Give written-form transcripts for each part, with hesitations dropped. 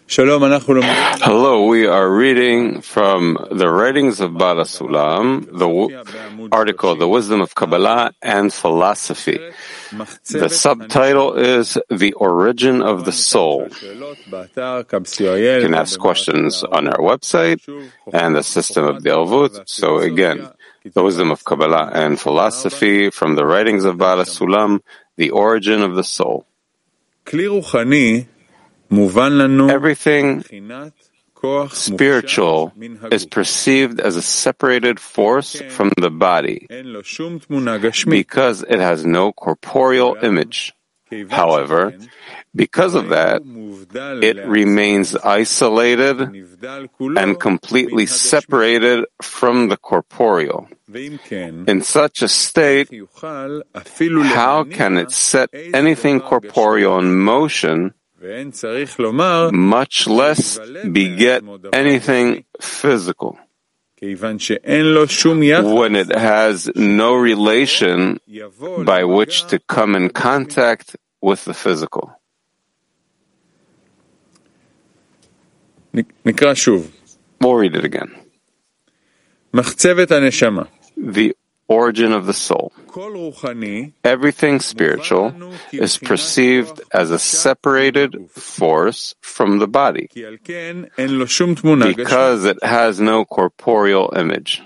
Hello, we are reading from the writings of Baal HaSulam, the article, The Wisdom of Kabbalah and Philosophy. The subtitle is The Origin of the Soul. You can ask questions on our website and the System of the Elvut. So again, The Wisdom of Kabbalah and Philosophy from the writings of Baal HaSulam, The Origin of the Soul. Everything spiritual is perceived as a separated force from the body because it has no corporeal image. However, because of that, it remains isolated and completely separated from the corporeal. In such a state, how can it set anything corporeal in motion, much less beget anything physical, when it has no relation by which to come in contact with the physical? We'll read it again. The origin of the soul. Everything spiritual is perceived as a separated force from the body because it has no corporeal image.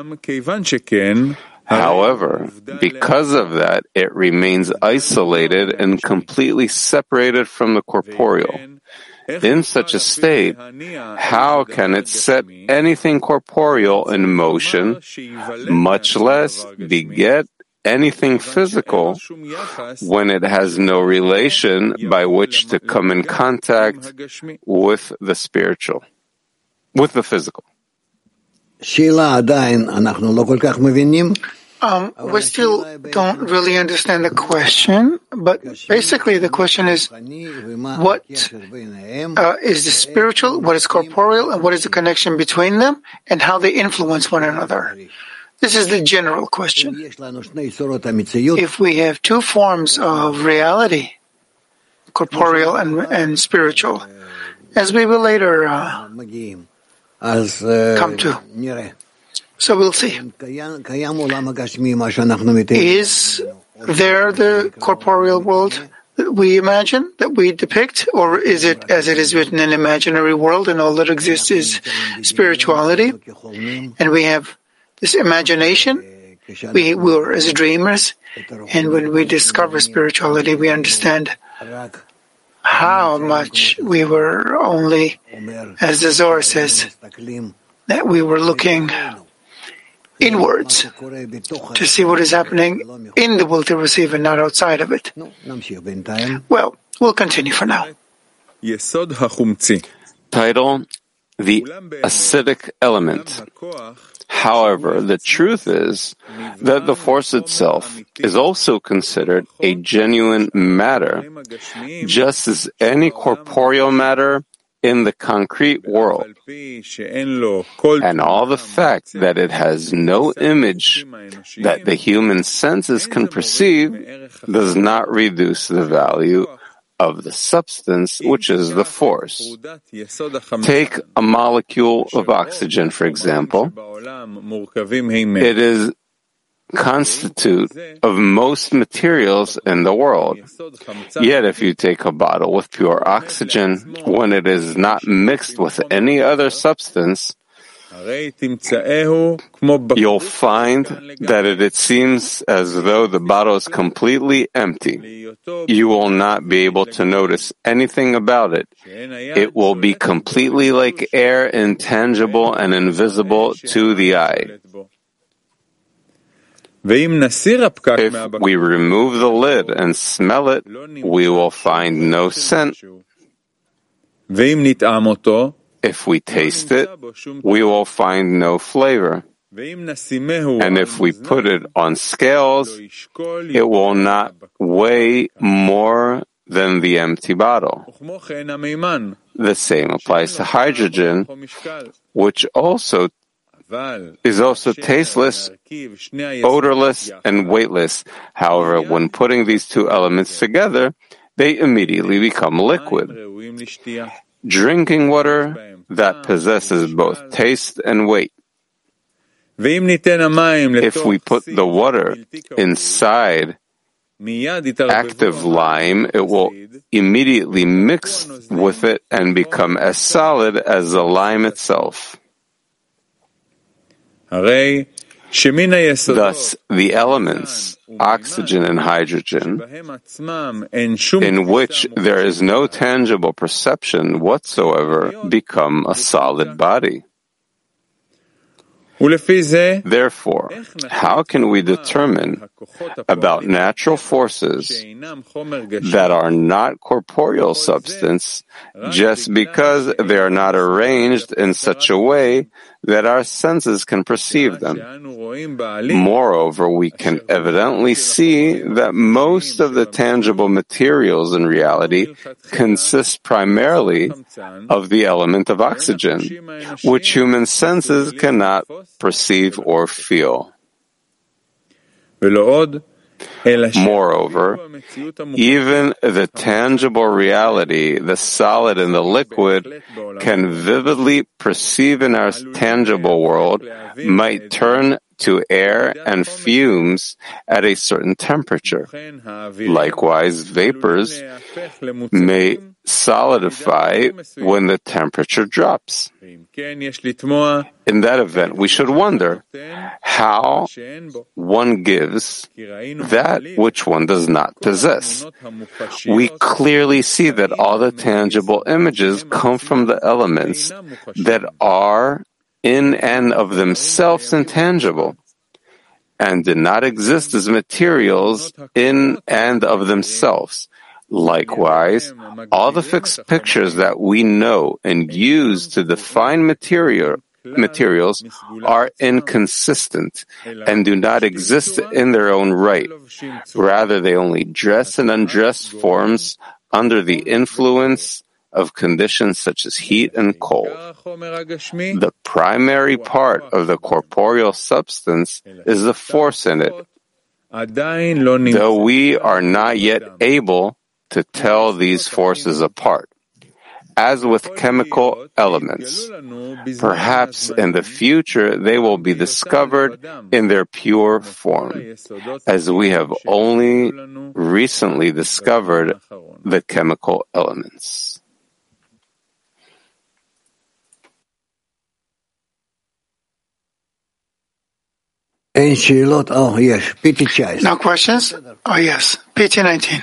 However, because of that, it remains isolated and completely separated from the corporeal. In such a state, how can it set anything corporeal in motion, much less beget anything physical, when it has no relation by which to come in contact with the spiritual, with the physical? We still don't really understand the question, but basically the question is, what is the spiritual, what is corporeal, and what is the connection between them, and how they influence one another? This is the general question. If we have two forms of reality, corporeal and spiritual, as we will later come to, so we'll see. Is there the corporeal world that we imagine, that we depict, or is it, as it is written, an imaginary world and all that exists is spirituality? And we have this imagination. We were as dreamers, and when we discover spirituality, we understand how much we were only, as the Zohar says, that we were looking inwards to see what is happening in the will to receive and not outside of it. Well, we'll continue for now. Title: The acidic element. However, the truth is that the force itself is also considered a genuine matter, just as any corporeal matter in the concrete world, and all the fact that it has no image that the human senses can perceive does not reduce the value of the substance, which is the force. Take a molecule of oxygen, for example. It is constitute of most materials in the world. Yet if you take a bottle with pure oxygen, when it is not mixed with any other substance, you'll find that it seems as though the bottle is completely empty. You will not be able to notice anything about it. It will be completely like air, intangible and invisible to the eye. If we remove the lid and smell it, we will find no scent. If we taste it, we will find no flavor. And if we put it on scales, it will not weigh more than the empty bottle. The same applies to hydrogen, which is also tasteless, odorless, and weightless. However, when putting these two elements together, they immediately become liquid. Drinking water that possesses both taste and weight. If we put the water inside active lime, it will immediately mix with it and become as solid as the lime itself. Thus, the elements, oxygen and hydrogen, in which there is no tangible perception whatsoever, become a solid body. Therefore, how can we determine about natural forces that are not corporeal substance just because they are not arranged in such a way that our senses can perceive them? Moreover, we can evidently see that most of the tangible materials in reality consist primarily of the element of oxygen, which human senses cannot perceive or feel. Moreover, even the tangible reality, the solid and the liquid, can vividly perceive in our tangible world might turn to air and fumes at a certain temperature. Likewise, vapors may solidify when the temperature drops. In that event, we should wonder how one gives that which one does not possess. We clearly see that all the tangible images come from the elements that are in and of themselves intangible, and did not exist as materials in and of themselves. Likewise, all the fixed pictures that we know and use to define materials are inconsistent and do not exist in their own right. Rather, they only dress and undress forms under the influence of conditions such as heat and cold. The primary part of the corporeal substance is the force in it, though we are not yet able to tell these forces apart. As with chemical elements, perhaps in the future they will be discovered in their pure form, as we have only recently discovered the chemical elements. No questions? Oh, yes. PT19.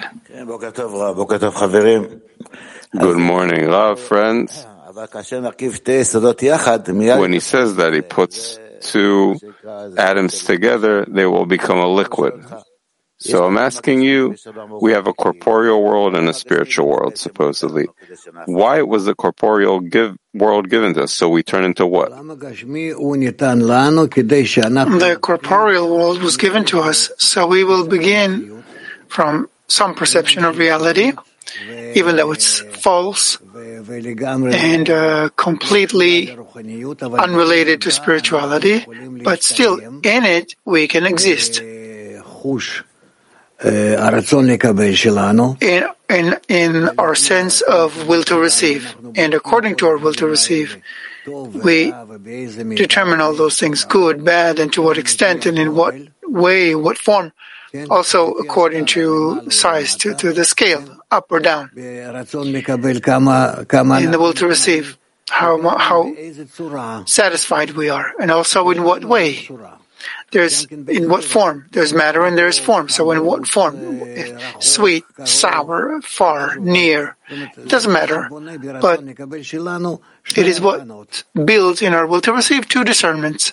Good morning, love, friends. When he says that he puts two atoms together, they will become a liquid. So I'm asking you, we have a corporeal world and a spiritual world, supposedly. Why was the corporeal world given to us? So we turn into what? The corporeal world was given to us, so we will begin from some perception of reality, even though it's false and completely unrelated to spirituality, but still in it we can exist. In our sense of will to receive, and according to our will to receive, we determine all those things, good, bad, and to what extent, and in what way, what form, also according to size, to the scale, up or down. In the will to receive, how satisfied we are, and also in what way. There's in what form. There's matter and there's form. So in what form? Sweet, sour, far, near. It doesn't matter. But it is what builds in our will to receive two discernments.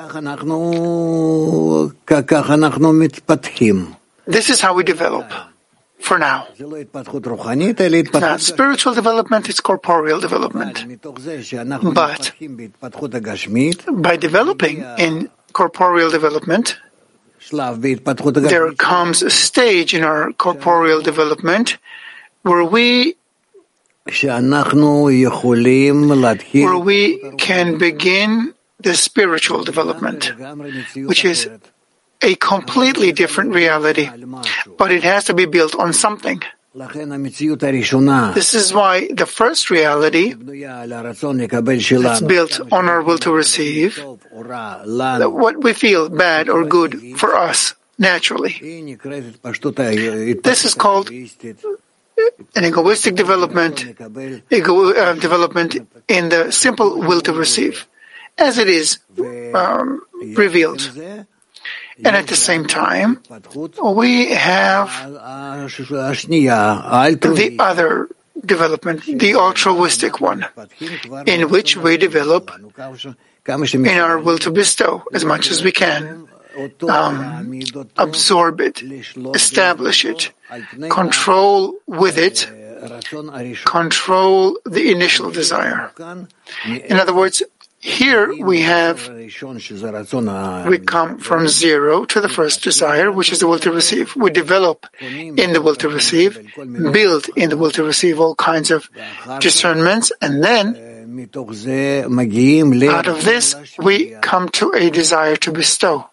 This is how we develop. For now. It's not spiritual development, it's corporeal development. But by developing in corporeal development, there comes a stage in our corporeal development where we can begin the spiritual development, which is a completely different reality, but it has to be built on something. This is why the first reality that's built on our will to receive, what we feel bad or good for us naturally. This is called an egoistic development in the simple will to receive, as it is revealed. And at the same time, we have the other development, the altruistic one, in which we develop in our will to bestow as much as we can, absorb it, establish it, control with it, control the initial desire. In other words, here we come from zero to the first desire, which is the will to receive. We develop in the will to receive, build in the will to receive all kinds of discernments, and then out of this we come to a desire to bestow.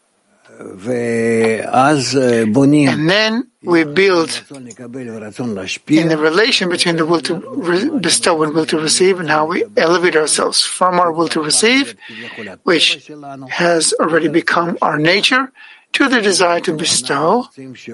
And then we build in the relation between the will to bestow and will to receive, and how we elevate ourselves from our will to receive, which has already become our nature, to the desire to bestow,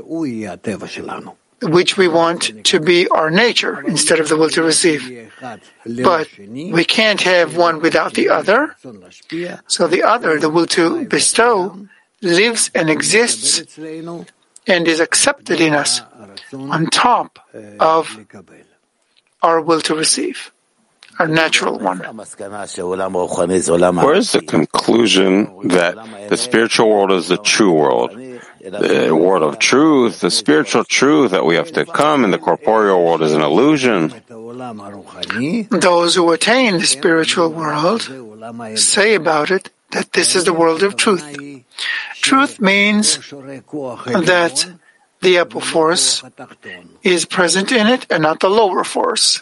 which we want to be our nature instead of the will to receive. But we can't have one without the other. So the other, the will to bestow, lives and exists and is accepted in us on top of our will to receive, our natural one. Where is the conclusion that the spiritual world is the true world? The world of truth, the spiritual truth that we have to come, and the corporeal world is an illusion. Those who attain the spiritual world say about it that this is the world of truth. Truth means that the upper force is present in it and not the lower force.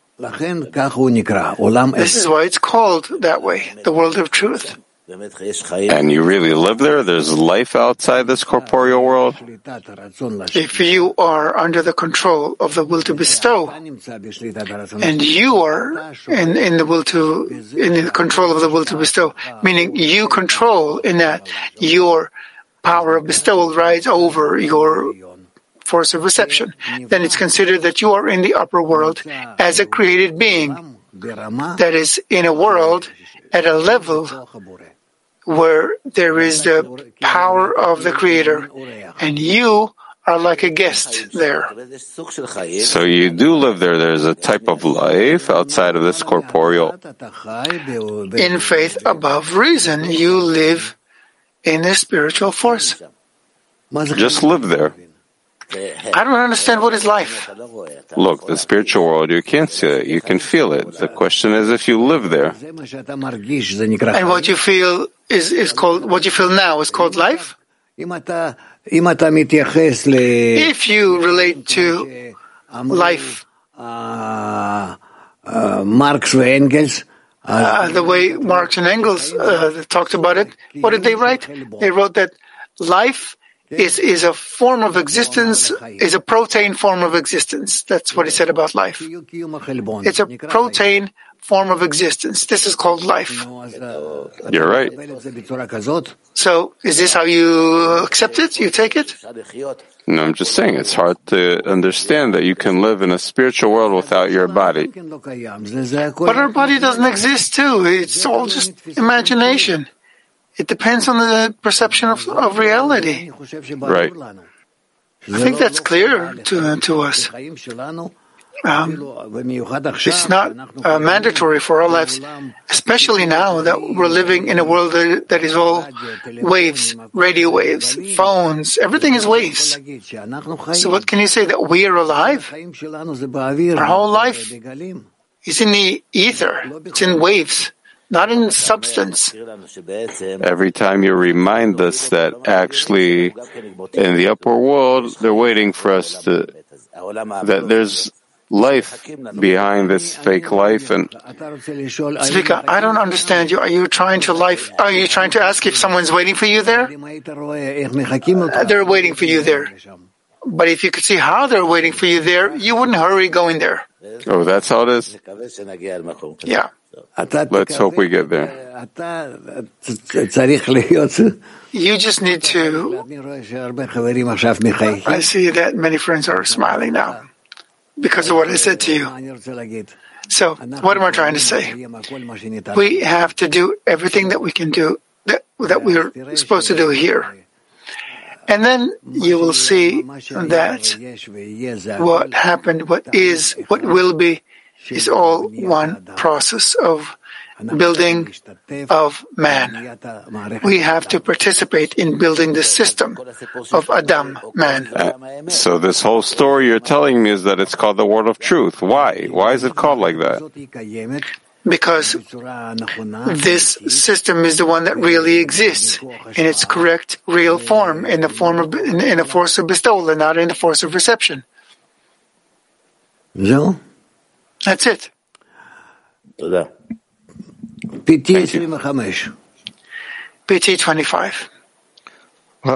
This is why it's called that way, the world of truth. And you really live there? There's life outside this corporeal world? If you are under the control of the will to bestow, and you are in the control of the will to bestow, meaning you control in that your power of bestowal rides over your force of reception, then it's considered that you are in the upper world as a created being, that is in a world at a level where there is the power of the Creator, and you are like a guest there. So you do live there. There's a type of life outside of this corporeal. In faith above reason, you live in the spiritual force. Just live there. I don't understand what is life. Look, the spiritual world, you can't see it, you can feel it. The question is if you live there. And what you feel is called, what you feel now is called life? If you relate to life, the way Marx and Engels talked about it, what did they write? They wrote that life is a form of existence, is a protein form of existence. That's what he said about life. It's a protein form of existence. This is called life. You're right. So, is this how you accept it? You take it? No, I'm just saying it's hard to understand that you can live in a spiritual world without your body. But our body doesn't exist too. It's all just imagination. It depends on the perception of reality. Right. I think that's clear to us. It's not mandatory for our lives, especially now that we're living in a world that is all waves, radio waves, phones, everything is waves. So what can you say, that we are alive? Our whole life is in the ether, it's in waves, not in substance. Every time you remind us that actually in the upper world, they're waiting for us that there's life behind this fake life. And Zvika, I don't understand you. Are you trying to ask if someone's waiting for you there? They're waiting for you there. But if you could see how they're waiting for you there, you wouldn't hurry going there. Oh, that's how it is? Yeah. Let's hope we get there. You just need to... I see that many friends are smiling now because of what I said to you. So, what am I trying to say? We have to do everything that we can do, that we're supposed to do here. And then you will see that what happened, what is, what will be, is all one process of building of man. We have to participate in building the system of Adam, man. So this whole story you're telling me is that it's called the Word of Truth. Why? Why is it called like that? Because this system is the one that really exists in its correct, real form, in the force of bestowal and not in the force of reception. That's it. PT 25. I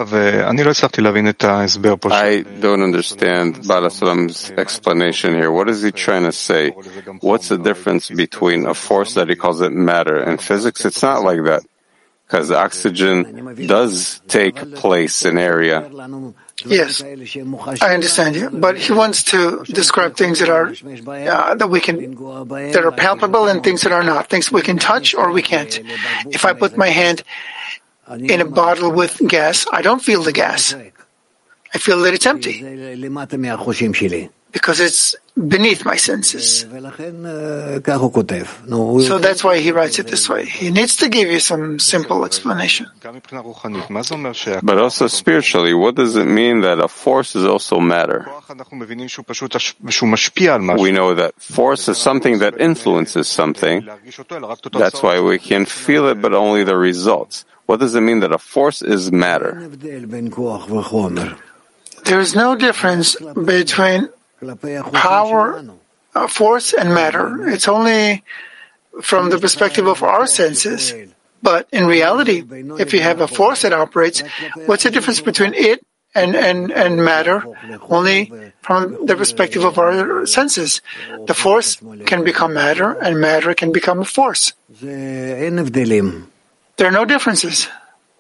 don't understand Baal HaSulam's explanation here. What is he trying to say? What's the difference between a force that he calls it matter and physics? It's not like that, because oxygen does take place in area. Yes, I understand you, but he wants to describe things that are that are palpable and things that are not, things we can touch or we can't. If I put my hand in a bottle with gas, I don't feel the gas. I feel that it's empty because it's beneath my senses. So that's why he writes it this way. He needs to give you some simple explanation. But also spiritually, what does it mean that a force is also matter? We know that force is something that influences something. That's why we can feel it, but only the results. What does it mean that a force is matter? There is no difference between power, force, and matter. It's only from the perspective of our senses. But in reality, if you have a force that operates, what's the difference between it and matter? Only from the perspective of our senses. The force can become matter, and matter can become a force. There are no differences.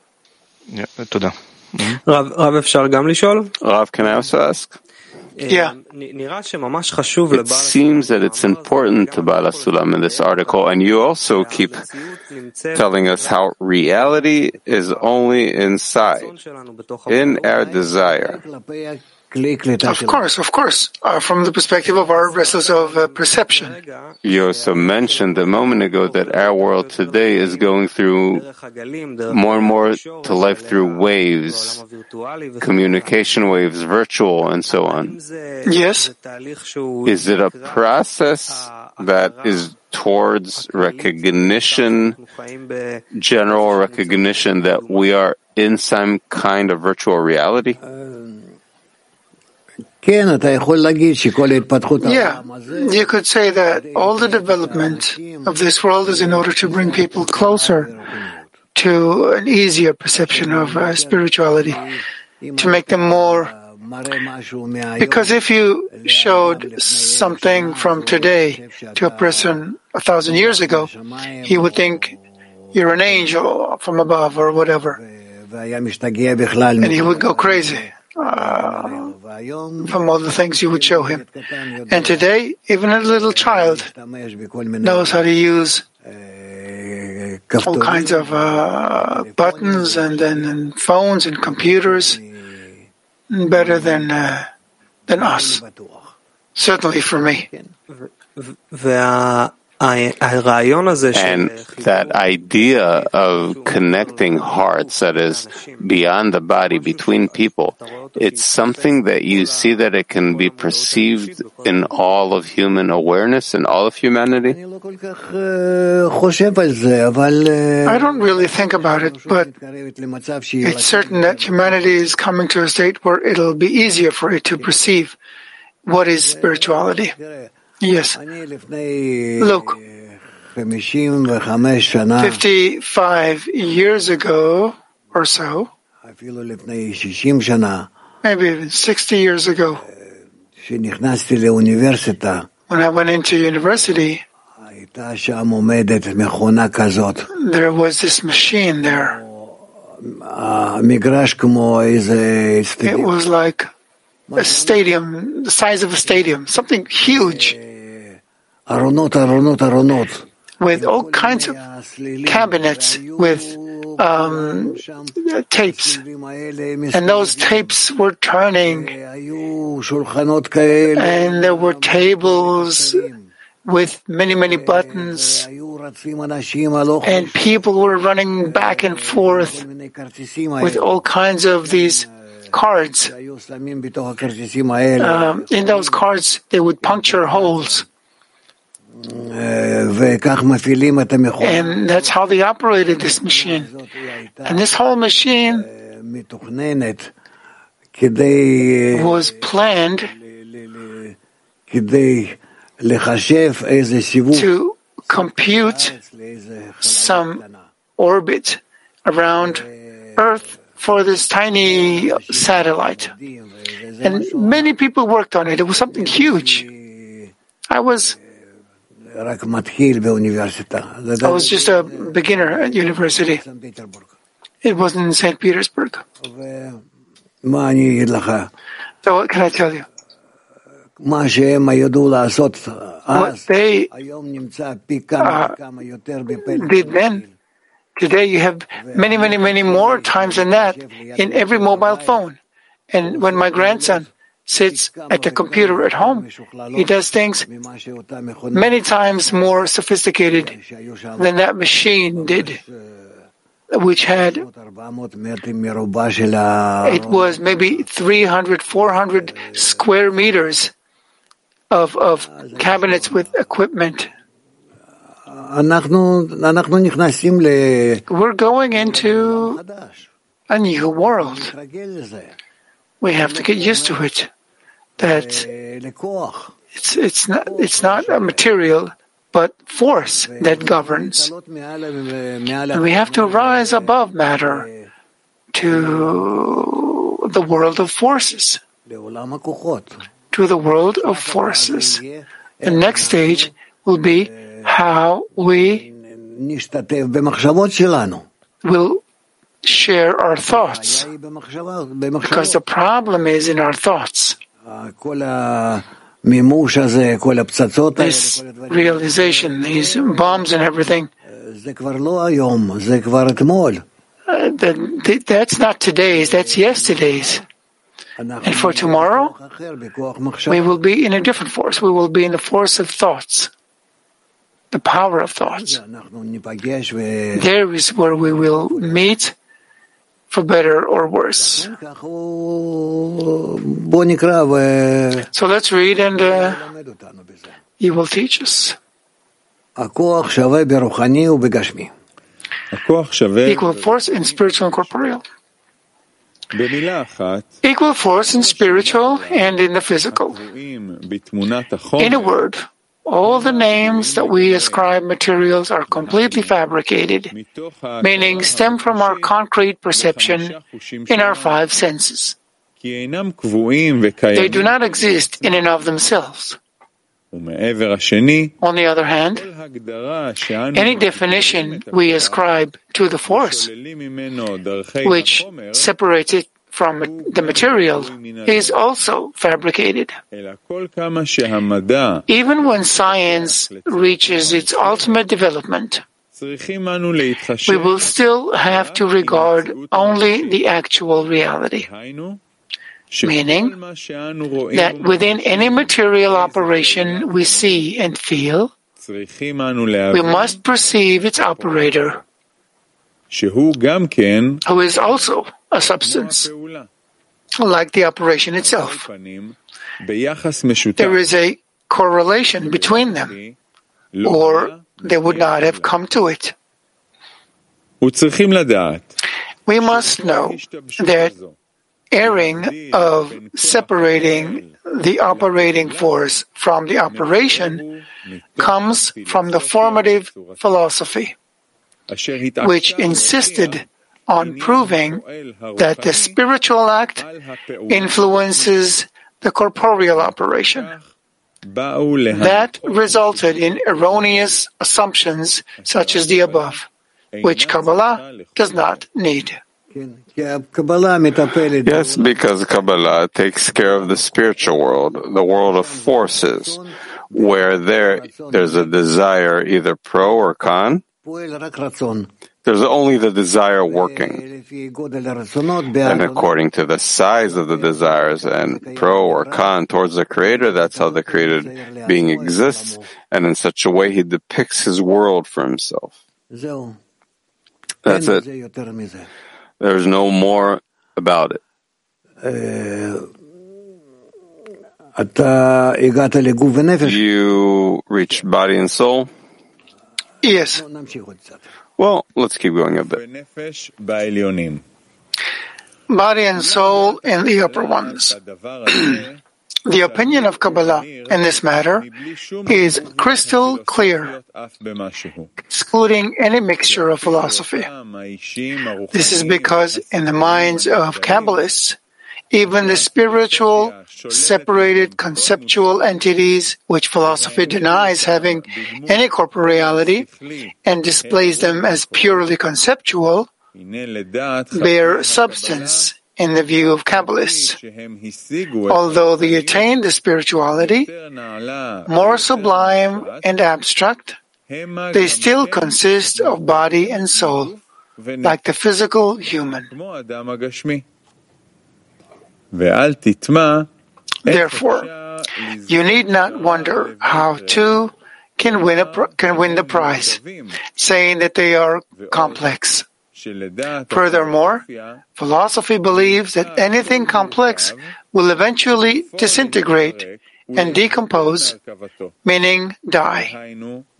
Rav, can I also ask? Yeah. It seems that it's important to Baal HaSulam in this article, and you also keep telling us how reality is only inside, in our desire. Of course. From the perspective of our vessels of perception. You also mentioned a moment ago that our world today is going through more and more to life through waves, communication waves, virtual, and so on. Yes. Is it a process that is towards recognition, general recognition that we are in some kind of virtual reality? Yeah, you could say that all the development of this world is in order to bring people closer to an easier perception of spirituality, to make them more. Because if you showed something from today to a person 1,000 years ago, he would think you're an angel from above or whatever, and he would go crazy. From all the things you would show him. And today, even a little child knows how to use all kinds of buttons and phones and computers better than us. Certainly for me. And that idea of connecting hearts, that is, beyond the body, between people, it's something that you see that it can be perceived in all of human awareness, in all of humanity? I don't really think about it, but it's certain that humanity is coming to a state where it'll be easier for it to perceive what is spirituality. Yes. Look, 55 years ago or so, and maybe even 60 years ago, כשנכנסתי לאוניברסיטה, when I went into university, הייתה שם עומדת מכונה כזאת. there was this machine there. המגרש כמו איזה It was like a stadium, the size of a stadium, something huge, ארונות, ארונות, ארונות. with all kinds of cabinets with tapes. And those tapes were turning, היו שולחנות כאלה. and there were tables with many, many buttons, היו רצים אנשים הלוך. and people were running back and forth with all kinds of these cards. היו שמים בתוך הכרטיסים האלה. In those cards, they would puncture holes, וכך מפעילים את המכונה. and that's how they operated this machine. And this whole machine מתוכננת כדי was planned כדי לחשב איזה סיבוב. to compute some orbit around Earth for this tiny satellite. And many people worked on it. It was something huge. I was רק מתחיל באוניברסיטה. I was just a beginner at university. It wasn't in St. Petersburg. מה אני אגיד לך? So what can I tell you? מה שהם ידעו לעשות What אז, they היום נמצא פי כמה וכמה יותר בפלאפון. did then, today you have many, many, many more times than that in every mobile phone. And when my grandson sits at the computer at home, he does things many times more sophisticated than that machine did, which had, it was maybe 300, 400 square meters of cabinets with equipment. אנחנו נכנסים We're going into a new world. We have to get used to it. That it's not a material, but force that governs. And we have to rise above matter to the world of forces. To the world of forces. The next stage will be how we will share our thoughts. Because the problem is in our thoughts. This realization, these bombs and everything, that's not today's, that's yesterday's. And for tomorrow, we will be in a different force. We will be in the force of thoughts, the power of thoughts. There is where we will meet, for better or worse. So let's read, and you will teach us. Equal force in spiritual and corporeal. Equal force in spiritual and in the physical. In a word, all the names that we ascribe materials are completely fabricated, meaning stem from our concrete perception in our five senses. They do not exist in and of themselves. On the other hand, any definition we ascribe to the force, which separates it from the material, is also fabricated. Even when science reaches its ultimate development, we will still have to regard only the actual reality. Meaning that within any material operation we see and feel, we must perceive its operator, who is also a substance, like the operation itself. There is a correlation between them, or they would not have come to it. We must know that erring of separating the operating force from the operation comes from the formative philosophy, which insisted on proving that the spiritual act influences the corporeal operation. That resulted in erroneous assumptions such as the above, which Kabbalah does not need. Yes, because Kabbalah takes care of the spiritual world, the world of forces, where there's a desire, either pro or con. There's only the desire working. And according to the size of the desires and pro or con towards the Creator, that's how the created being exists, and in such a way he depicts his world for himself. That's it. There's no more about it. You reached body and soul? Yes. Well, let's keep going a bit. Body and soul in the upper ones. The opinion of Kabbalah in this matter is crystal clear, excluding any mixture of philosophy. This is because in the minds of Kabbalists, even the spiritual, separated conceptual entities which philosophy denies having any corporeality and displays them as purely conceptual, bear substance in the view of Kabbalists. Although they attain the spirituality, more sublime and abstract, they still consist of body and soul, like the physical human. Therefore, you need not wonder how two can win the prize, saying that they are complex. Furthermore, philosophy believes that anything complex will eventually disintegrate and decompose, meaning die.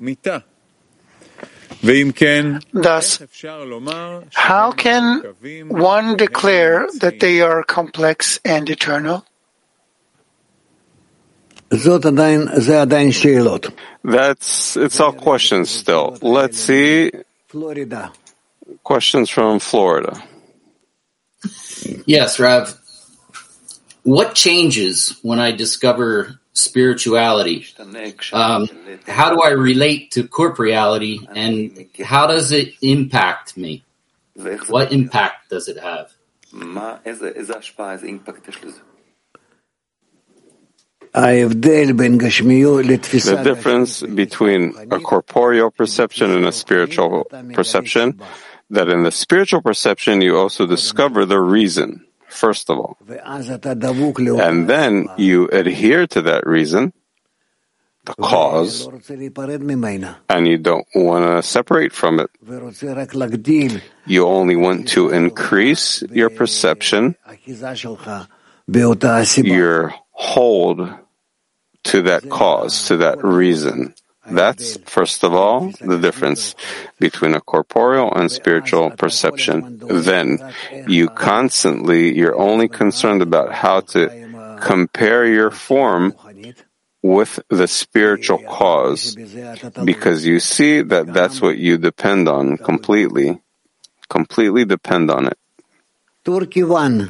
Thus, how can one declare that they are complex and eternal? It's all questions still. Let's see. Florida. Questions from Florida. Yes, Rav. What changes when I discover spirituality? How do I relate to corporeality, and how does it impact me? What impact does it have? The difference between a corporeal perception and a spiritual perception, that in the spiritual perception you also discover the reason, first of all. And then you adhere to that reason, the cause, and you don't want to separate from it. You only want to increase your perception, your hold to that cause, to that reason. That's, first of all, the difference between a corporeal and spiritual perception. Then you're only concerned about how to compare your form with the spiritual cause, because you see that that's what you depend on completely depend on it. Turkey 1.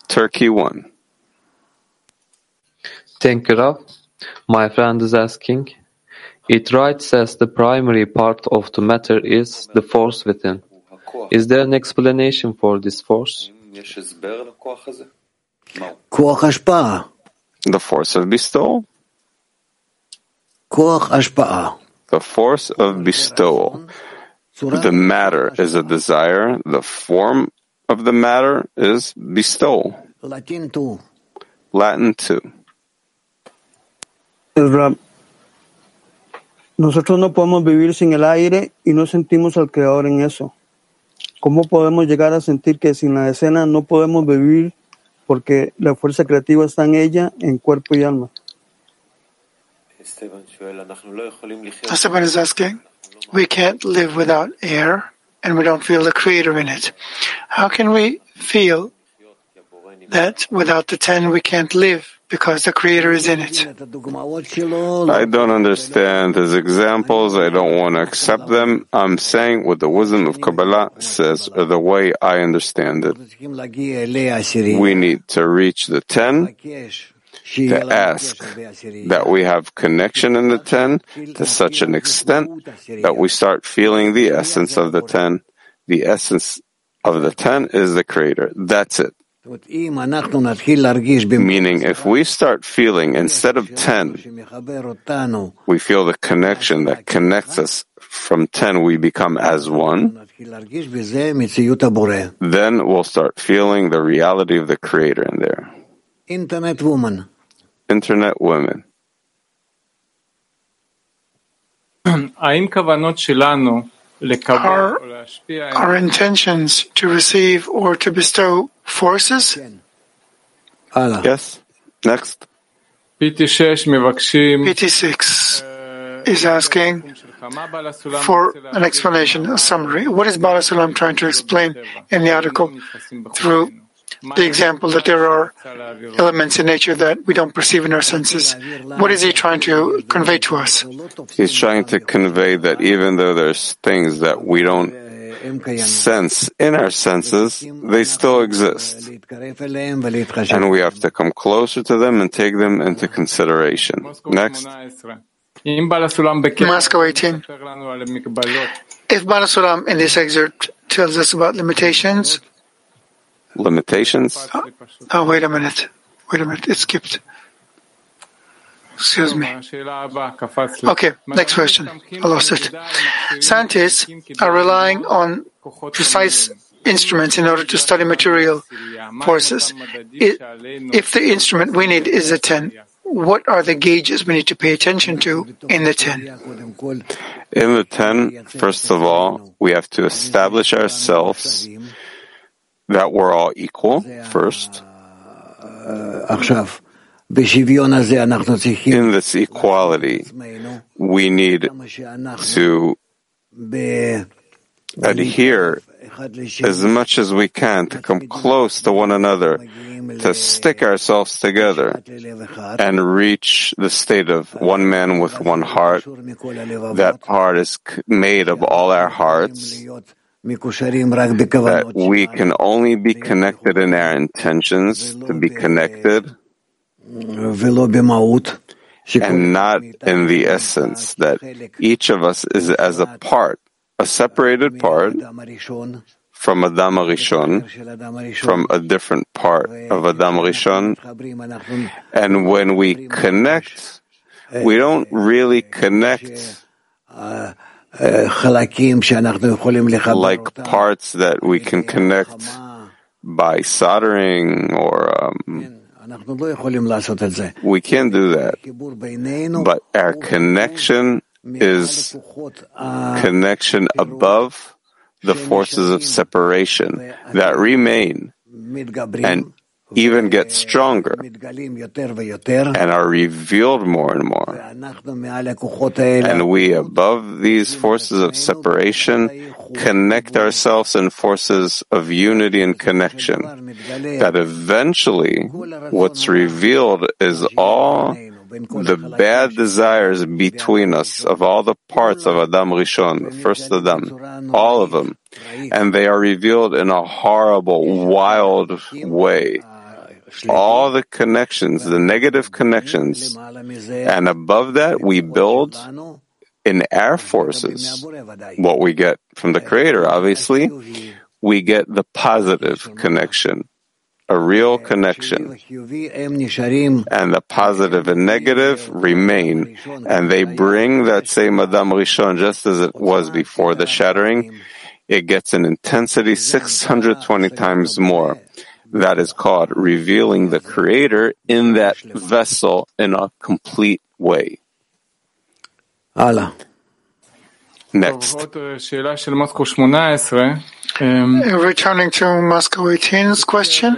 Thank you, Rav. My friend is asking, it writes as the primary part of the matter is the force within. Is there an explanation for this force? The force of bestowal. The force of bestowal. The matter is a desire. The form of the matter is bestowal. Latin 2. Nosotros no podemos vivir sin el aire y no sentimos al Creador en eso. ¿Cómo podemos llegar a sentir que sin la escena no podemos vivir porque la fuerza creativa está en ella, en cuerpo y alma? Esteban is asking, we can't live without air and we don't feel the Creator in it. How can we feel that without the 10 we can't live? because the Creator is in it. I don't understand his examples. I don't want to accept them. I'm saying what the wisdom of Kabbalah says, or the way I understand it. We need to reach the 10, to ask that we have connection in the 10 to such an extent that we start feeling the essence of the 10. The essence of the 10 is the Creator. That's it. Meaning, if we start feeling, instead of 10, we feel the connection that connects us from 10, we become as one, then we'll start feeling the reality of the Creator in there. Internet woman. Internet women. Our intentions to receive or to bestow forces? Yes. Next. PT6 is asking for an explanation, a summary. What is Baal HaSulam trying to explain in the article through the example that there are elements in nature that we don't perceive in our senses? What is he trying to convey to us? He's trying to convey that even though there's things that we don't sense in our senses, they still exist. And we have to come closer to them and take them into consideration. Next. Moscow 18. If Baal HaSulam in this excerpt tells us about limitations. Limitations? Oh, wait a minute. It skipped. Excuse me. Okay, next question. I lost it. Scientists are relying on precise instruments in order to study material forces. If the instrument we need is a 10, what are the gauges we need to pay attention to in the 10? In the 10, first of all, we have to establish ourselves that we're all equal first. In this equality, we need to adhere as much as we can to come close to one another, to stick ourselves together and reach the state of one man with one heart. That heart is made of all our hearts, that we can only be connected in our intentions to be connected, and not in the essence, that each of us is as a part, a separated part from Adam Rishon, from a different part of Adam Rishon. And when we connect, we don't really connect like parts that we can connect by soldering or we can't do that. But our connection is connection above the forces of separation that remain and even get stronger and are revealed more and more. And we, above these forces of separation, connect ourselves in forces of unity and connection. That eventually what's revealed is all the bad desires between us, of all the parts of Adam Rishon, the first Adam, all of them. And they are revealed in a horrible, wild way. All the connections, the negative connections, and above that we build in our forces what we get from the Creator. Obviously, we get the positive connection, a real connection, and the positive and negative remain, and they bring that same Adam Rishon just as it was before the shattering. It gets an intensity 620 times more. That is called revealing the Creator in that vessel in a complete way. Next. Returning to Moscow 18's question.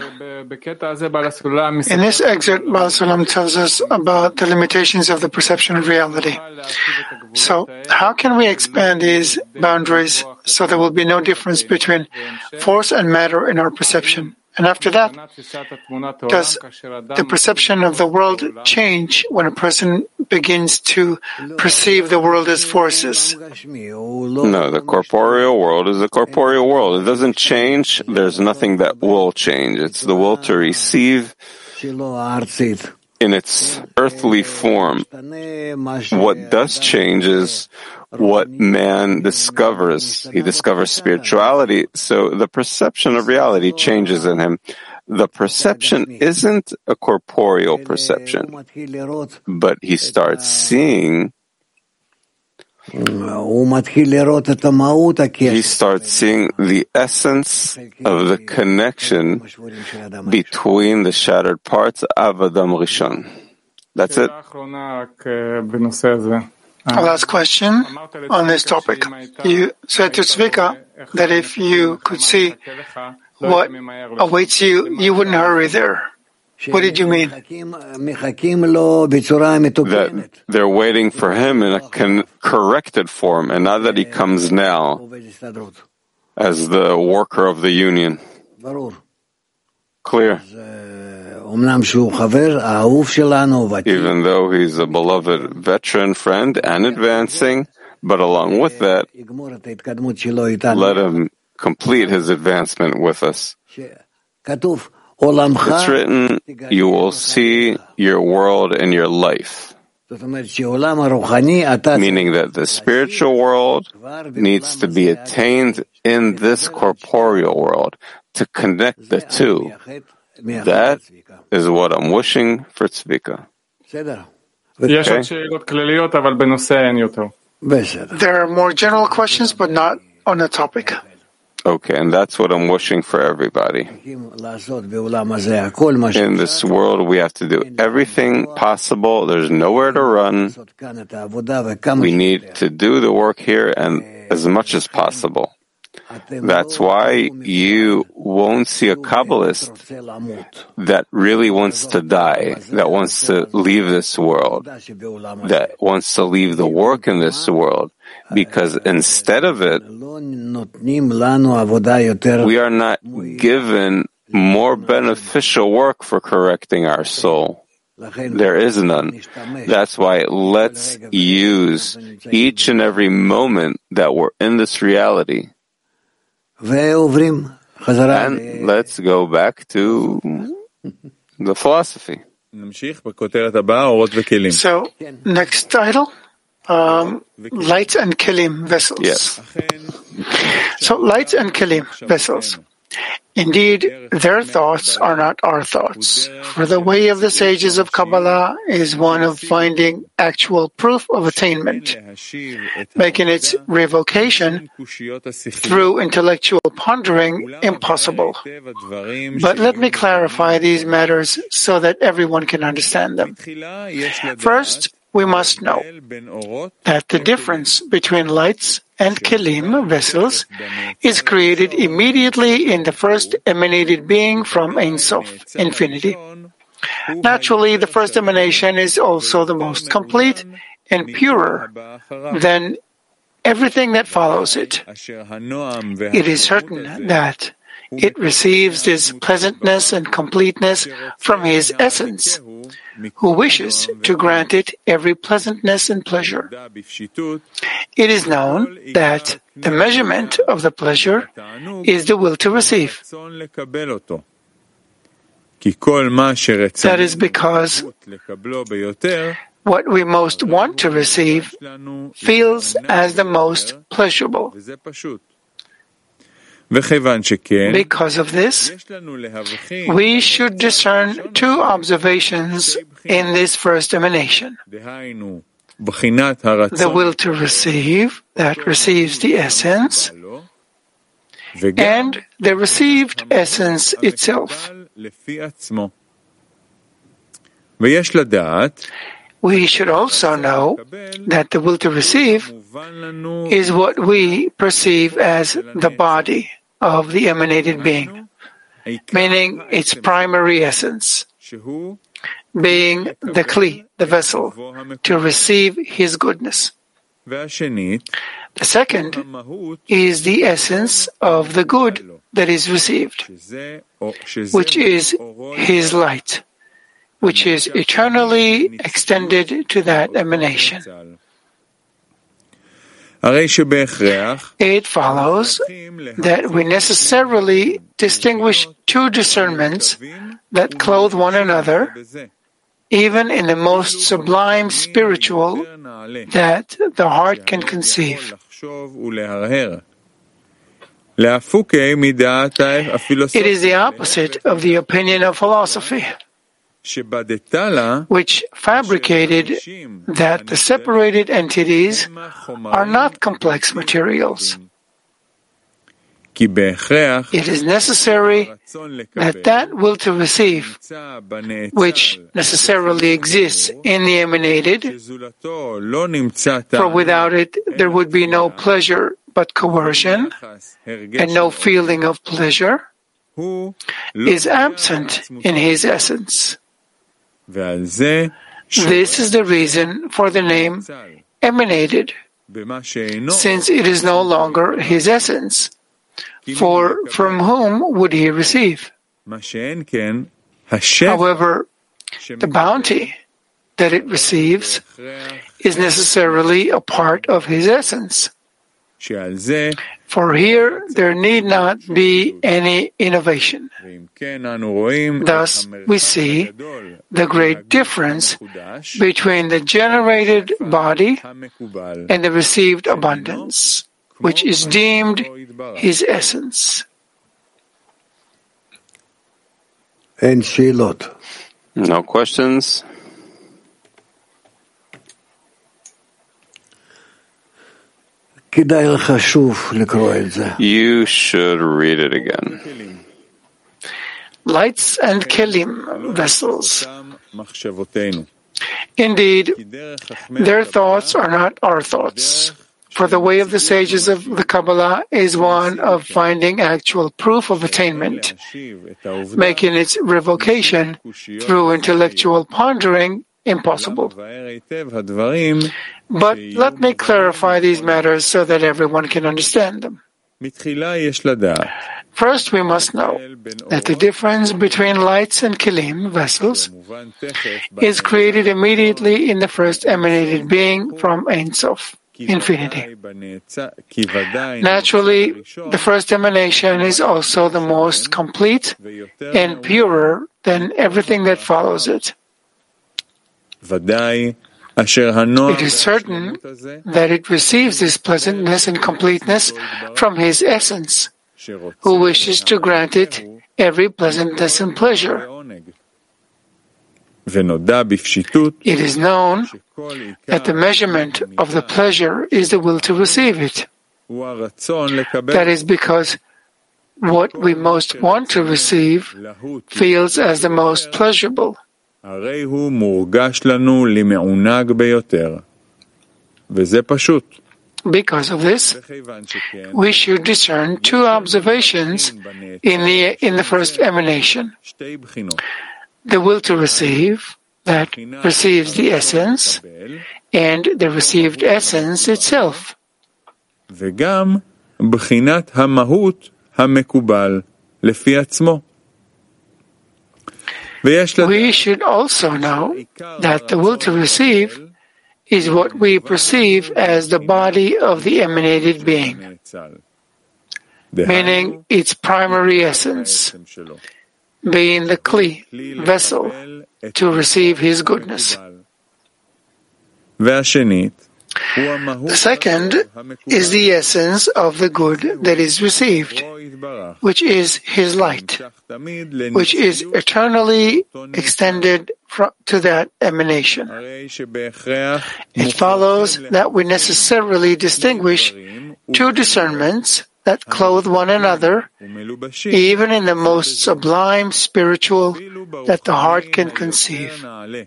In this excerpt, Baal HaSulam tells us about the limitations of the perception of reality. So, how can we expand these boundaries so there will be no difference between force and matter in our perception? And after that, does the perception of the world change when a person begins to perceive the world as forces? No, the corporeal world is a corporeal world. It doesn't change. There's nothing that will change. It's the will to receive in its earthly form. What does change is what man discovers. He discovers spirituality, so the perception of reality changes in him. The perception isn't a corporeal perception, but he starts seeing the essence of the connection between the shattered parts of Adam Rishon. That's it. A last question on this topic. You said to Tzvika that if you could see what awaits you, you wouldn't hurry there. What did you mean? That they're waiting for him in a corrected form, and not that he comes now as the worker of the union. Clear. Even though he's a beloved veteran friend and advancing, but along with that, let him complete his advancement with us. It's written, you will see your world and your life. Meaning that the spiritual world needs to be attained in this corporeal world to connect the two. That is what I'm wishing for Tzvika. Okay? There are more general questions, but not on the topic. Okay, and that's what I'm wishing for everybody. In this world, we have to do everything possible. There's nowhere to run. We need to do the work here and as much as possible. That's why you won't see a Kabbalist that really wants to die, that wants to leave this world, that wants to leave the work in this world, because instead of it, we are not given more beneficial work for correcting our soul. There is none. That's why let's use each and every moment that we're in this reality. And let's go back to the philosophy. So, next title, lights and kelim vessels. Yes. So, lights and kelim vessels. Indeed, their thoughts are not our thoughts, for the way of the sages of Kabbalah is one of finding actual proof of attainment, making its revocation through intellectual pondering impossible. But let me clarify these matters so that everyone can understand them. First, we must know that the difference between lights and kelim, vessels, is created immediately in the first emanated being from Ein Sof, infinity. Naturally, the first emanation is also the most complete and purer than everything that follows it. It is certain that it receives this pleasantness and completeness from his essence, who wishes to grant it every pleasantness and pleasure. It is known that the measurement of the pleasure is the will to receive. That is because what we most want to receive feels as the most pleasurable. Because of this, we should discern two observations in this first emanation. The will to receive, that receives the essence, and the received essence itself. We should also know that the will to receive is what we perceive as the body of the emanated being, meaning its primary essence, being the kli, the vessel, to receive his goodness. The second is the essence of the good, that is received, which is his light, which is eternally extended to that emanation. It follows that we necessarily distinguish two discernments that clothe one another, even in the most sublime spiritual that the heart can conceive. It is the opposite of the opinion of philosophy, which fabricated that the separated entities are not complex materials. It is necessary that that will to receive, which necessarily exists in the emanated, for without it there would be no pleasure but coercion, and no feeling of pleasure, is absent in his essence. This is the reason for the name emanated, since it is no longer his essence. For from whom would he receive? However, the bounty that it receives is necessarily a part of his essence. For here there need not be any innovation. Thus we see the great difference between the generated body and the received abundance, which is deemed his essence. No questions? You should read it again. Lights and kelim, vessels. Indeed, their thoughts are not our thoughts. For the way of the sages of the Kabbalah is one of finding actual proof of attainment, making its revocation through intellectual pondering impossible. But let me clarify these matters so that everyone can understand them. First, we must know that the difference between lights and kelim, vessels, is created immediately in the first emanated being from Ein Sof, infinity. Naturally, the first emanation is also the most complete and purer than everything that follows it. It is certain that it receives this pleasantness and completeness from his essence, who wishes to grant it every pleasantness and pleasure. It is known that the measurement of the pleasure is the will to receive it. That is because what we most want to receive feels as the most pleasurable. Because of this, we should discern two observations in the first emanation. The will to receive, that receives the essence, and the received essence itself. We should also know that the will to receive is what we perceive as the body of the emanated being, meaning its primary essence, being the kli, vessel, to receive his goodness. The second is the essence of the good that is received, which is his light, which is eternally extended to that emanation. It follows that we necessarily distinguish two discernments that clothe one another, even in the most sublime spiritual that the heart can conceive.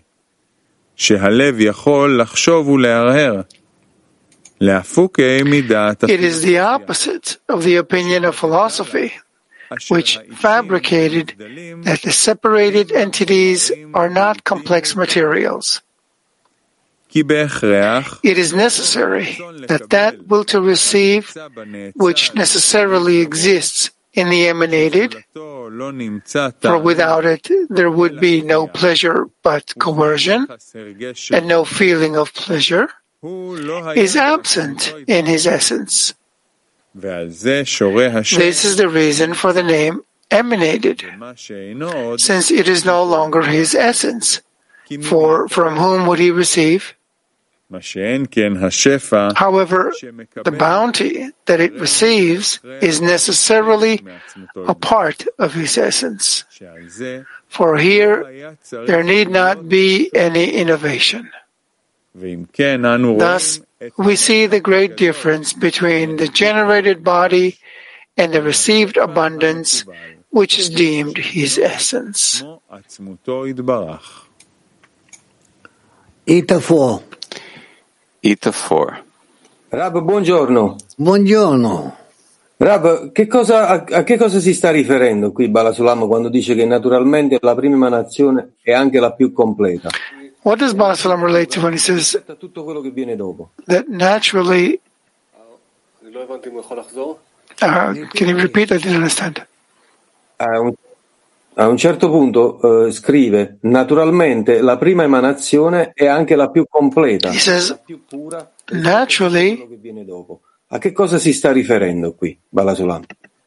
It is the opposite of the opinion of philosophy, which fabricated that the separated entities are not complex materials. It is necessary that that will to receive, which necessarily exists in the emanated, for without it there would be no pleasure but coercion, and no feeling of pleasure, is absent in his essence. This is the reason for the name emanated, since it is no longer his essence. For from whom would he receive? However, the bounty that it receives is necessarily a part of his essence. For here, there need not be any innovation. Thus, we see the great difference between the generated body and the received abundance, which is deemed his essence. Ita 4. Ita 4. Rab, buongiorno. Buongiorno. Rab, a che cosa si sta riferendo qui Balasulam quando dice che naturalmente la prima emanazione è anche la più completa? What does Balasulam relate to when he says tutto quello che viene dopo? That naturally... can you repeat? I didn't understand. A un certo punto scrive naturalmente la prima emanazione è anche la più completa, He says, la più pura, naturally, quello che viene dopo. A che cosa si sta riferendo qui Balasulam?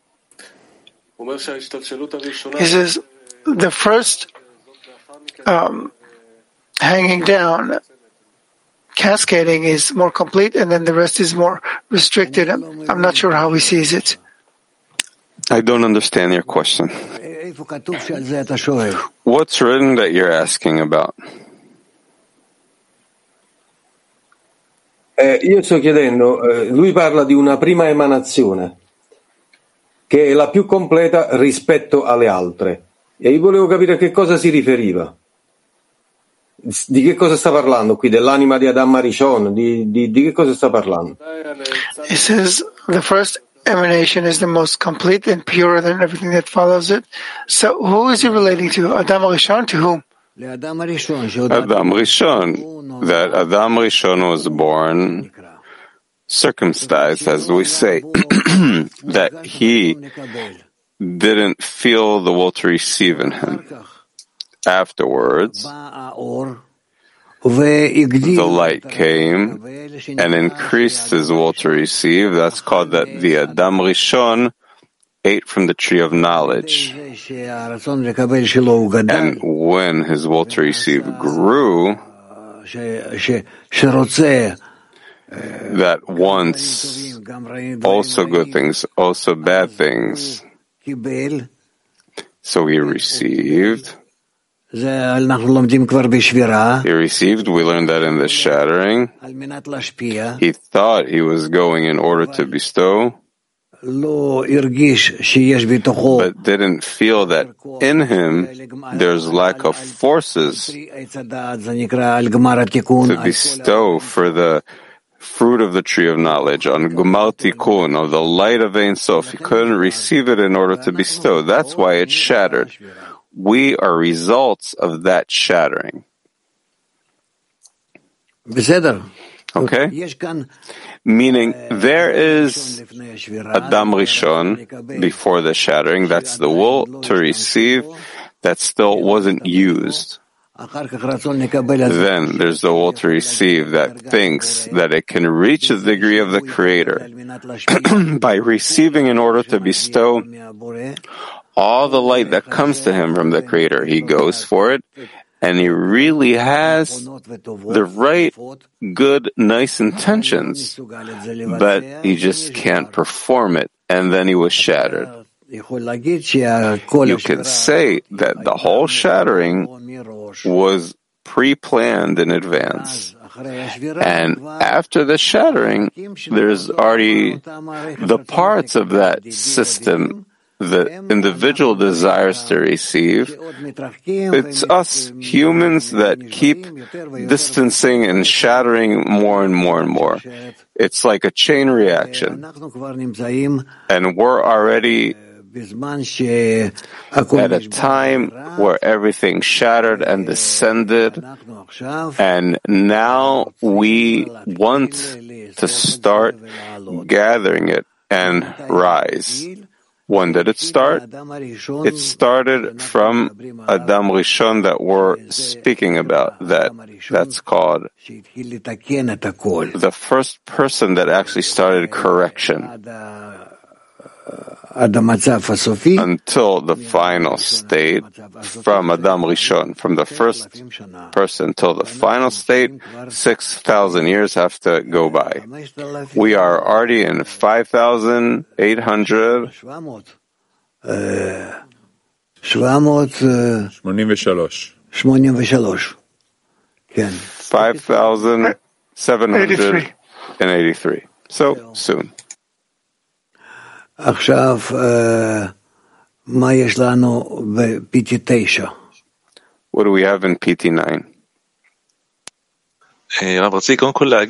he says, the first hanging down, cascading is more complete, and then the rest is more restricted. I'm not sure how he sees it. I don't understand your question. What's written that you're asking about? Io sto chiedendo, lui parla di una prima emanazione che è la più completa rispetto alle altre e io volevo capire a che cosa si riferiva. Di che cosa sta parlando qui? Dell'anima di Adam Arishon? Di che cosa sta parlando? He says the first emanation is the most complete and purer than everything that follows it. So who is he relating to? Adam Rishon, to whom? Adam Rishon. That Adam Rishon was born circumcised, as we say, that he didn't feel the will to receive in him. Afterwards, the light came and increased his will to receive. That's called that the Adam Rishon ate from the tree of knowledge. And when his will to receive grew, that once also good things, also bad things, so he received. We learned that in the shattering. He thought he was going in order to bestow, but didn't feel that in him there's lack of forces to bestow for the fruit of the tree of knowledge, on Gumal Tikkun, of the light of Ein Sof. He couldn't receive it in order to bestow. That's why it shattered. We are results of that shattering. Okay? Meaning, there is Adam Rishon before the shattering, that's the will to receive, that still wasn't used. Then there's the will to receive that thinks that it can reach the degree of the Creator by receiving in order to bestow all the light that comes to him from the Creator. He goes for it, and he really has the right, good, nice intentions, but he just can't perform it, and then he was shattered. You can say that the whole shattering was pre-planned in advance. And after the shattering, there's already the parts of that system the individual desires to receive. It's us humans that keep distancing and shattering more and more and more. It's like a chain reaction. And we're already at a time where everything shattered and descended, and now we want to start gathering it and rise. When did it start? It started from Adam Rishon that we're speaking about. That's called the first person that actually started correction until the final state, from Adam Rishon, from the first person till the final state. 6,000 years have to go by. We are already in 5,800. 5,783. So soon. עכשיו, מה יש לנו ב-PT9? What do we have in PT9? First, I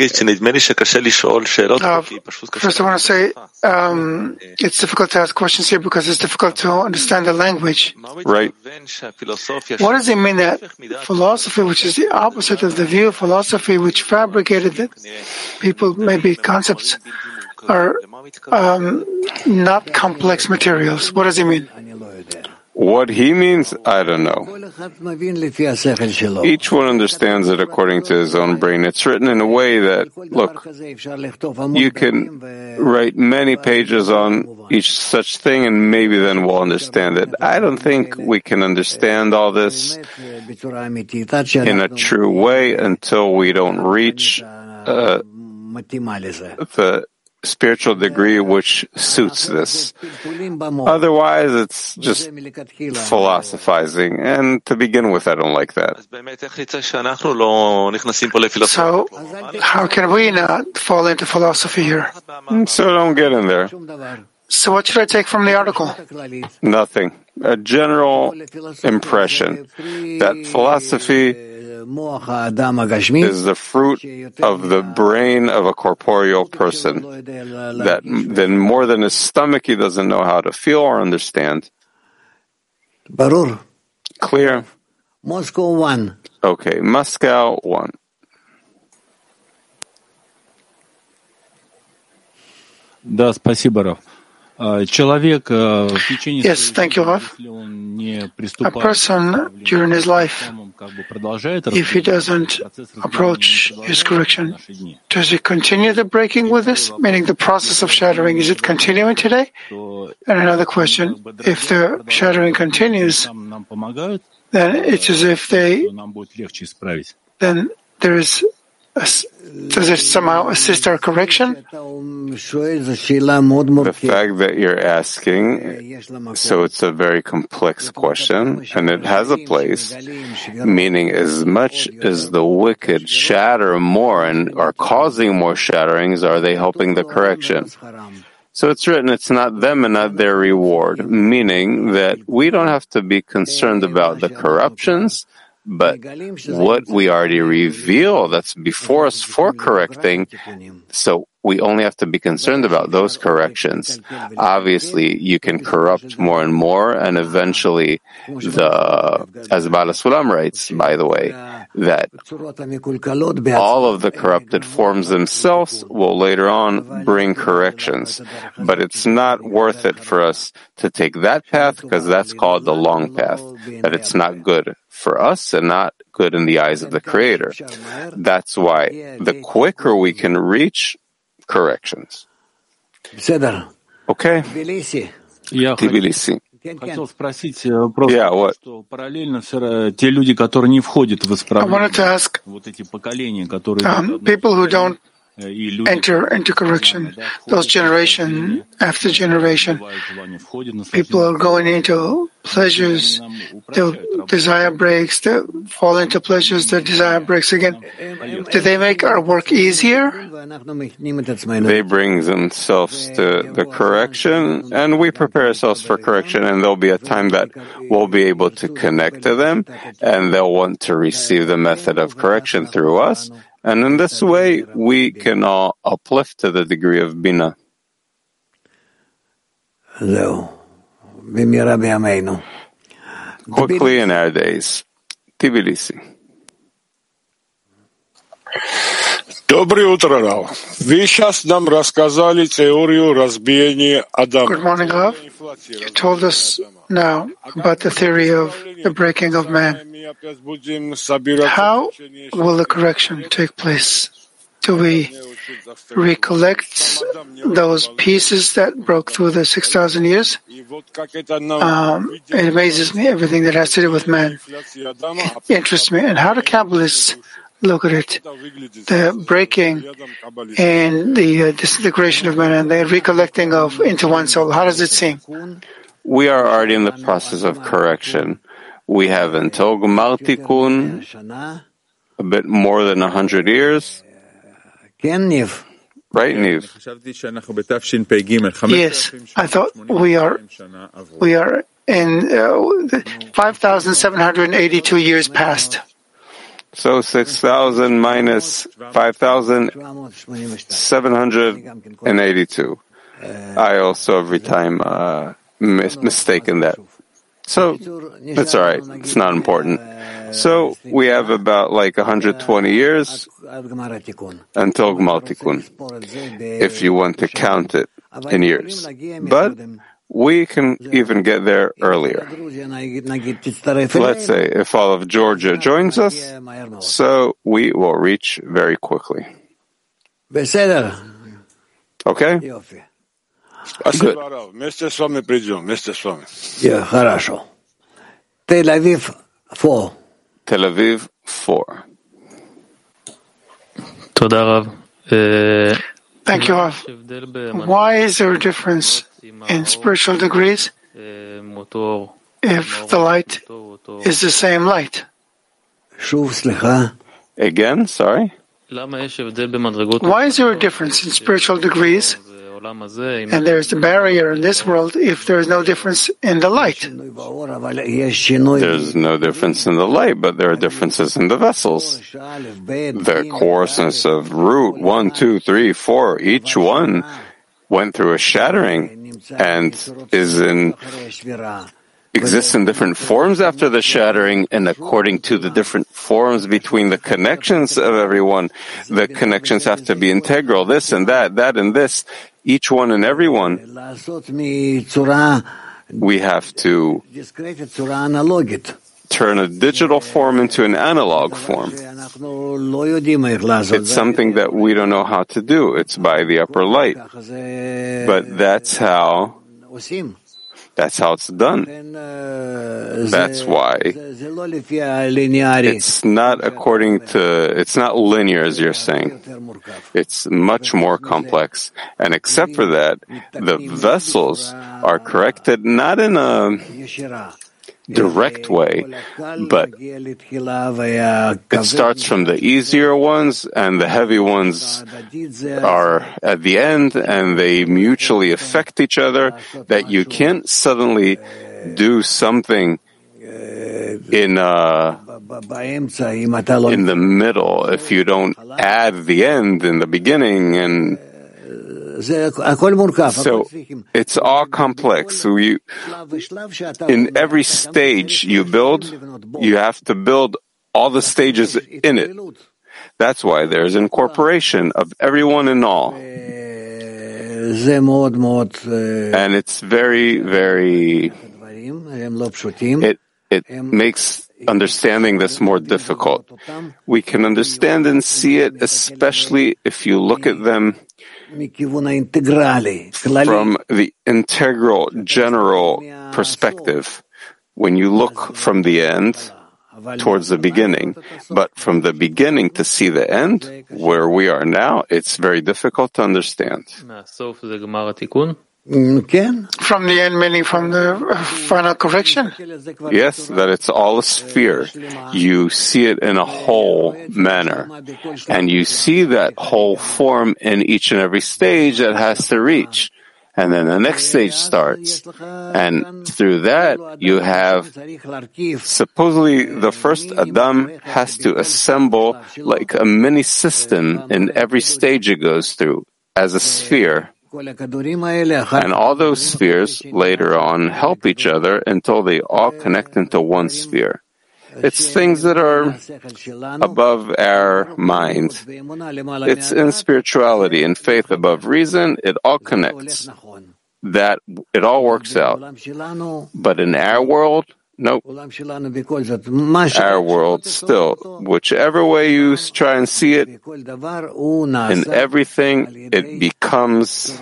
want to say it's difficult to ask questions here because it's difficult to understand the language. Right. What does it mean that philosophy, which is the opposite of the view of philosophy, which fabricated that people, maybe concepts, are not complex materials? What does it mean? What he means, I don't know. Each one understands it according to his own brain. It's written in a way that, look, you can write many pages on each such thing and maybe then we'll understand it. I don't think we can understand all this in a true way until we don't reach the spiritual degree which suits this. Otherwise, it's just philosophizing. And to begin with, I don't like that. So, how can we not fall into philosophy here? So don't get in there. So what should I take from the article? Nothing. A general impression that philosophy is the fruit of the brain of a corporeal person, that then more than his stomach he doesn't know how to feel or understand. Clear? Moscow 1. Okay, Moscow 1. Да, спасибо, Раф. Yes, thank you, Rav. A person during his life, if he doesn't approach his correction, does he continue the breaking with this? Meaning the process of shattering, is it continuing today? And another question, if the shattering continues, then it's as if then there is does it somehow assist our correction? The fact that you're asking, so it's a very complex question, and it has a place, meaning as much as the wicked shatter more and are causing more shatterings, are they helping the correction? So it's written, it's not them and not their reward, meaning that we don't have to be concerned about the corruptions, but what we already reveal that's before us for correcting, so we only have to be concerned about those corrections. Obviously, you can corrupt more and more, and eventually, as Baal HaSulam writes, by the way, that all of the corrupted forms themselves will later on bring corrections. But it's not worth it for us to take that path, because that's called the long path, that it's not good for us and not good in the eyes of the Creator. That's why the quicker we can reach corrections. Okay. Tbilisi. Хотел спросить просто, что параллельно те люди, которые не входят в исправление, вот эти поколения, которые people who don't enter into correction, those generation after generation, people are going into pleasures, their desire breaks, they fall into pleasures, their desire breaks again. Do they make our work easier? They bring themselves to the correction, and we prepare ourselves for correction, and there'll be a time that we'll be able to connect to them, and they'll want to receive the method of correction through us. And in this way, we can all uplift to the degree of Bina. Quickly in our days. Tbilisi. Доброе утро, Рав. Вы сейчас нам рассказали теорию разбиения Адама. Good morning, Rav. You told us now about the theory of the breaking of man. How will the correction take place? Do we recollect those pieces that broke through the 6,000 years? It amazes me, everything that has to do with man. It interests me. And how do Kabbalists look at it? The breaking and the disintegration of man and the recollecting of into one soul. How does it seem? We are already in the process of correction. We have until Gemar Tikkun, a bit more than 100 years. Right, Niv? Yes, I thought we are in 5,782 years past. So 6,000 minus 5,782. I also every time mistaken that. So it's all right. It's not important. So we have about like 120 years until Gemar Tikkun, if you want to count it in years. But we can even get there earlier. Let's say if all of Georgia joins us, so we will reach very quickly. Okay? Good. Вместе с вами придем, вместе с вами. Хорошо. Tel-Aviv 4. Tel Aviv 4. Thank you, Rav. Why is there a difference in spiritual degrees if the light is the same light? Again, sorry? Why is there a difference in spiritual degrees? And there's the barrier in this world if there is no difference in the light. There's no difference in the light, but there are differences in the vessels. The coarseness of root 1, 2, 3, 4, each one went through a shattering and exists in different forms after the shattering, and according to the different forms between the connections of everyone, the connections have to be integral, this and that and this. Each one and every one, we have to turn a digital form into an analog form. It's something that we don't know how to do. It's by the upper light. But that's how it's done. That's why it's not linear as you're saying. It's much more complex. And except for that, the vessels are corrected not in a direct way, but it starts from the easier ones and the heavy ones are at the end, and they mutually affect each other, that you can't suddenly do something in the middle if you don't add the end in the beginning. And so it's all complex. In every stage you build, you have to build all the stages in it. That's why there's incorporation of everyone and all. And it's very, very, it makes understanding this more difficult. We can understand and see it, especially if you look at them from the integral, general perspective. When you look from the end towards the beginning, but from the beginning to see the end, where we are now, it's very difficult to understand. From the end, meaning from the final correction? Yes, that it's all a sphere. You see it in a whole manner. And you see that whole form in each and every stage that has to reach. And then the next stage starts. And through that, you have, supposedly the first Adam has to assemble like a mini system in every stage it goes through as a sphere. And all those spheres later on help each other until they all connect into one sphere. It's things that are above our mind. It's in spirituality and faith above reason. It all connects. That it all works out. But in our world, nope. Our world still, whichever way you try and see it, in everything it becomes,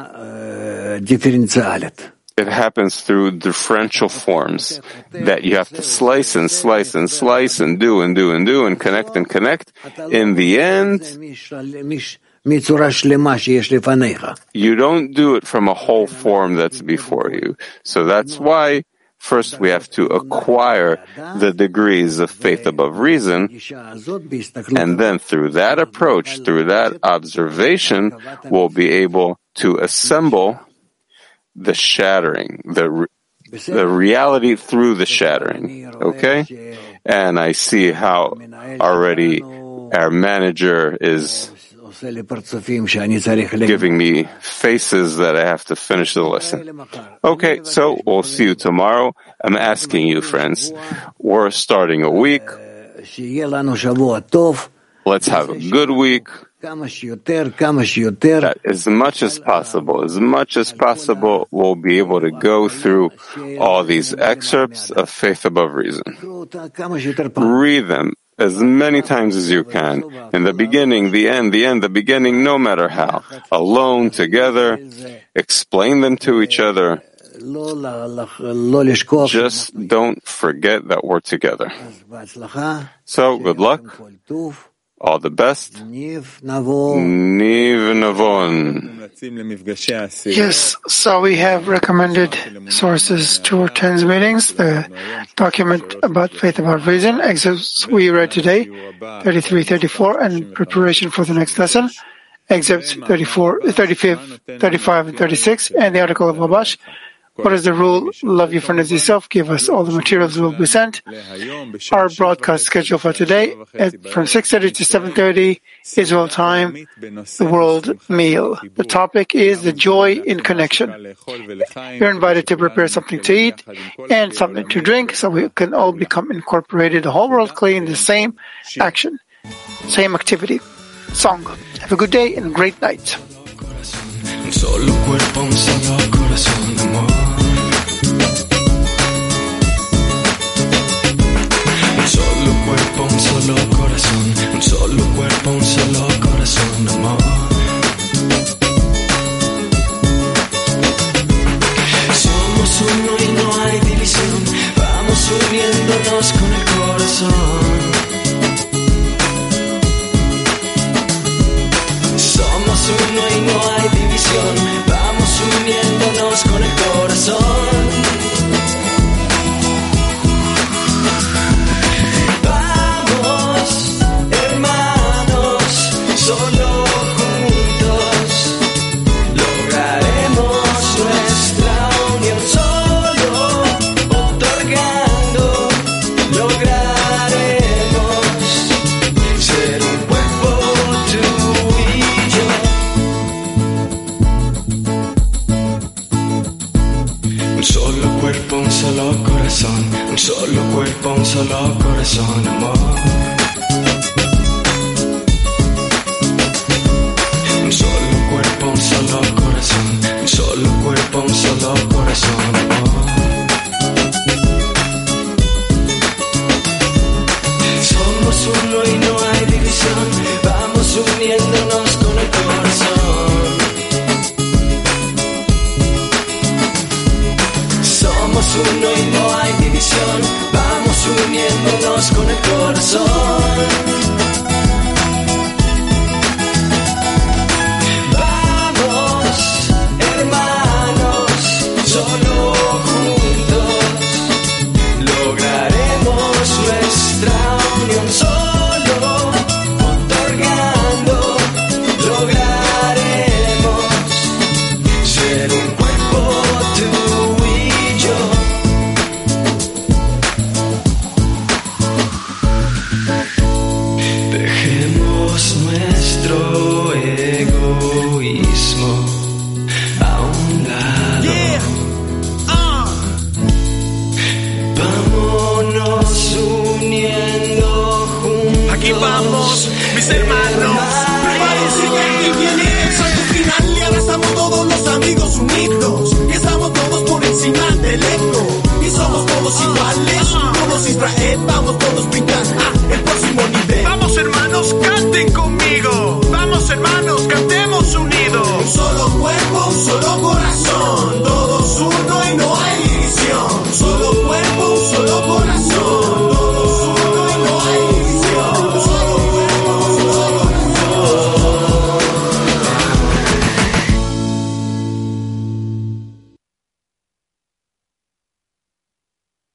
it happens through differential forms that you have to slice and slice and slice and do and do and do and connect and connect. In the end, you don't do it from a whole form that's before you. So that's why first we have to acquire the degrees of faith above reason, and then through that approach, through that observation, we'll be able to assemble the shattering, the reality through the shattering. Okay? And I see how already our manager is giving me faces that I have to finish the lesson. Okay, so we'll see you tomorrow. I'm asking you, friends, we're starting a week. Let's have a good week. That as much as possible, we'll be able to go through all these excerpts of Faith Above Reason. Read them as many times as you can. In the beginning, the end, the beginning, no matter how. Alone, together, explain them to each other. Just don't forget that we're together. So, good luck. All the best. Niv Navon. Yes, so we have recommended sources to attend meetings. The document about Faith Above Reason, excerpts we read today, 33, 34, and preparation for the next lesson, excerpts 34, 35, 35, and 36, and the article of Wabash. What is the rule? Love your friend as yourself. Give us all the materials will be sent. Our broadcast schedule for today from 6:30 to 7:30 Israel time, the world meal. The topic is the joy in connection. You're invited to prepare something to eat and something to drink so we can all become incorporated, the whole world clean, the same action, same activity. Song. Have a good day and a great night. Un solo cuerpo, un solo corazón, amor. Un solo cuerpo, un solo corazón. Un solo cuerpo, un solo corazón, amor. Somos uno y no hay división. Vamos uniéndonos con el corazón. Somos uno y no hay división, vamos uniéndonos con el corazón. Vamos, hermanos, solo juntos lograremos nuestra unión. Solo otorgando lograremos ser un cuerpo tú y yo. Un solo cuerpo, un solo corazón. Un solo cuerpo, un solo corazón, amor. Un solo cuerpo, un solo corazón. Un solo cuerpo, un solo corazón, amor. Somos uno y no hay división. Vamos uniéndonos con el corazón. Somos uno y no hay división, vamos uniéndonos con el corazón.